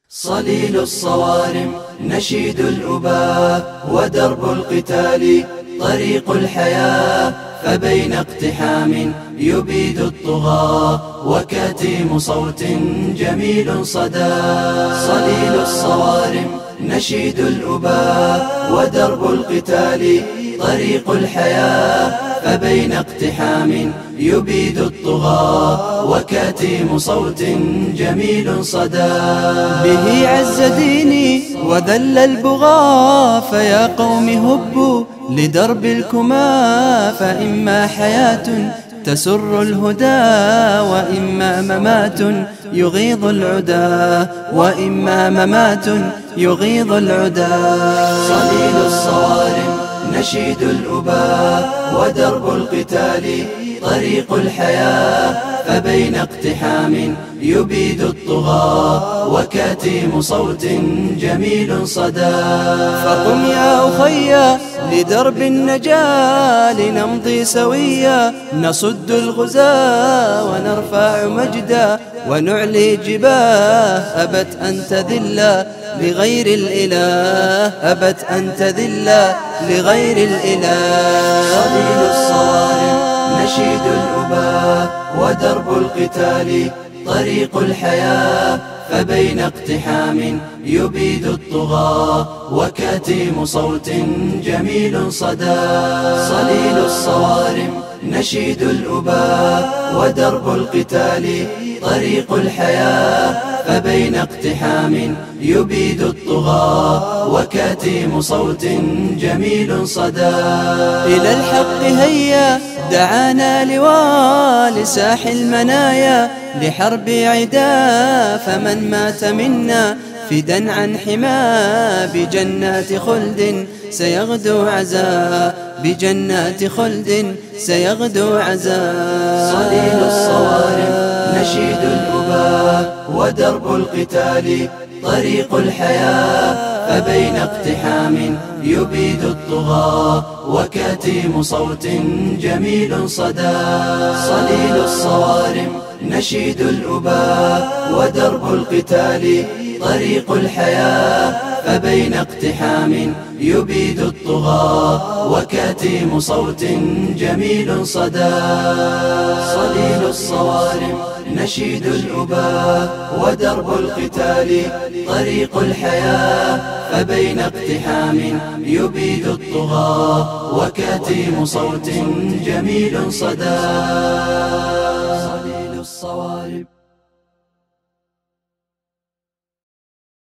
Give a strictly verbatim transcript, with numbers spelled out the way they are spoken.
صليل الصوارم نشيد الأباء ودرب القتال طريق الحياة، فبين اقتحام يبيد الطغاة وكتيم صوت جميل صدى. صليل الصوارم نشيد الأباء ودرب القتال طريق الحياة، فبين اقتحام يبيد الطغاة وكتيم صوت جميل صدى. به عز ديني وذل البغاة، فيا قوم هبوا لدرب الكما، فإما حياة تسر الهدى وإما ممات يغيظ العدا، وإما ممات يغيظ العدا. صليل الصوارم نشيد الأباء ودرب القتال طريق الحياة، فبين اقتحام يبيد الطغاة وكتيم صوت جميل صدى. فقم يا أخي لدرب النجاة، لنمضي سويا نصد الغزاة ونرفع مجدا ونعلي جباه. أبت أن تذل لغير الإله، أبت أن تذل لغير الإله. صليل الصوارم نشيد الأباء ودرب القتال طريق الحياة، فبين اقتحام يبيد الطغاة وكتيم صوت جميل صدى. صليل الصوارم نشيد الأباء ودرب القتال طريق الحياة، فبين اقتحام يبيد الطغاة وكتيم صوت جميل صدى. إلى الحق هيا دعانا لواء لساح المنايا لحرب عدا، فمن مات منا فدا عن حما بجنات خلد سيغدو عزا، بجنات خلد سيغدو عزا. صليل الصوارم نشيد الأباء ودرب القتال طريق الحياة، فبين اقتحام يبيد الطغاة وكتيم صوت جميل صدى. صليل الصوارم نشيد الأباء ودرب القتال طريق الحياة، فبين اقتحام يبيد الطغاة وكتيم صوت جميل صدى. صليل الصوارم نشيد الأباء ودرب القتال طريق الحياة، فبين اقتحام يبيد الطغاة وكتيم صوت جميل صدى. صليل الصوارم